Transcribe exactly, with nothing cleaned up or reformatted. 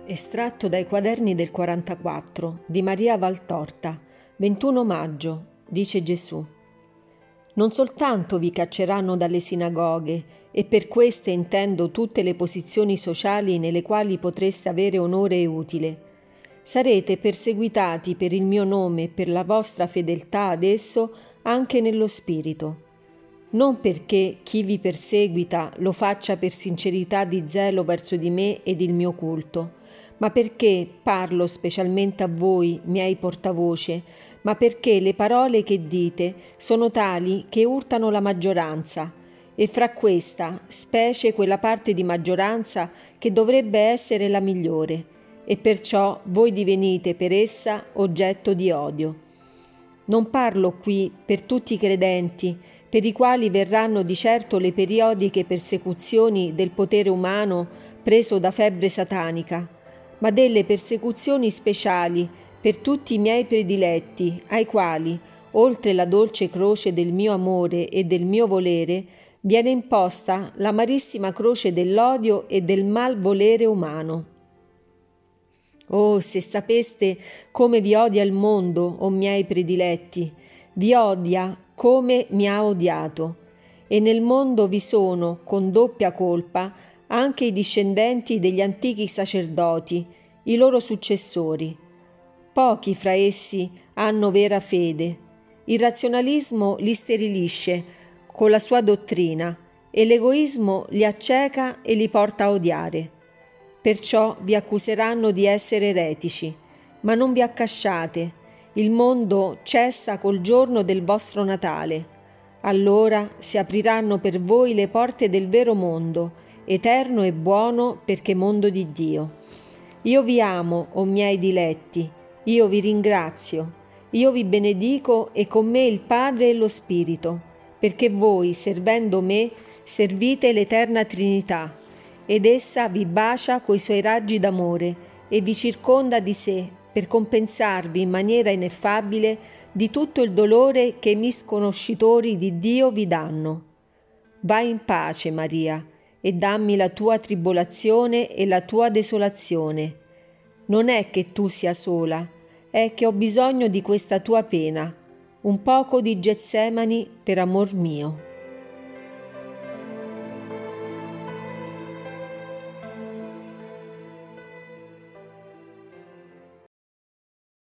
Estratto dai quaderni del quarantaquattro di Maria Valtorta, ventuno maggio, dice Gesù. Non soltanto vi cacceranno dalle sinagoghe, e per queste intendo tutte le posizioni sociali nelle quali potreste avere onore e utile. Sarete perseguitati per il mio nome e per la vostra fedeltà ad esso anche nello spirito. Non perché chi vi perseguita lo faccia per sincerità di zelo verso di me ed il mio culto, ma perché parlo specialmente a voi, miei portavoce, ma perché le parole che dite sono tali che urtano la maggioranza, e fra questa, specie quella parte di maggioranza che dovrebbe essere la migliore, e perciò voi divenite per essa oggetto di odio. Non parlo qui per tutti i credenti, per i quali verranno di certo le periodiche persecuzioni del potere umano preso da febbre satanica, ma delle persecuzioni speciali per tutti i miei prediletti, ai quali, oltre la dolce croce del mio amore e del mio volere, viene imposta l'amarissima croce dell'odio e del malvolere umano. Oh, se sapeste come vi odia il mondo, o miei prediletti, vi odia come mi ha odiato, e nel mondo vi sono, con doppia colpa, anche i discendenti degli antichi sacerdoti, i loro successori. Pochi fra essi hanno vera fede. Il razionalismo li sterilisce con la sua dottrina e l'egoismo li acceca e li porta a odiare. Perciò vi accuseranno di essere eretici, ma non vi accasciate. Il mondo cessa col giorno del vostro Natale. Allora si apriranno per voi le porte del vero mondo, eterno e buono perché mondo di Dio. Io vi amo, o miei diletti, io vi ringrazio, io vi benedico e con me il Padre e lo Spirito, perché voi, servendo me, servite l'Eterna Trinità, ed essa vi bacia coi suoi raggi d'amore e vi circonda di sé per compensarvi in maniera ineffabile di tutto il dolore che i misconoscitori di Dio vi danno. Vai in pace, Maria, e dammi la tua tribolazione e la tua desolazione. Non è che tu sia sola, è che ho bisogno di questa tua pena, un poco di Getsemani per amor mio.